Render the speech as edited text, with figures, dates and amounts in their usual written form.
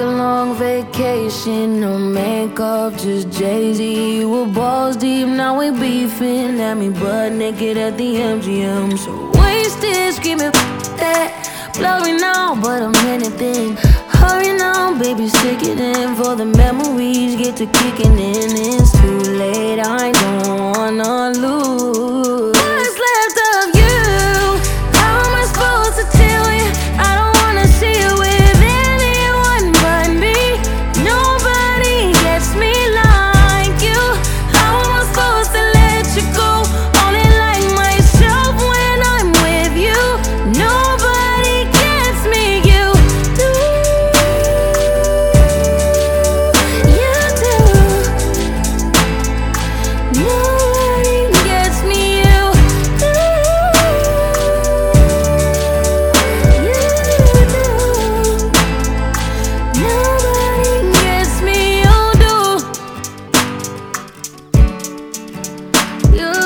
a long vacation, no makeup, just Jay-Z. You were balls deep, now we beefing. Had me butt naked at the MGM. So wasted, screaming that. Blurry now, but I'm anything. Hurry now, baby, stick it in. For the memories get to kicking in. It's too late, I don't wanna lose.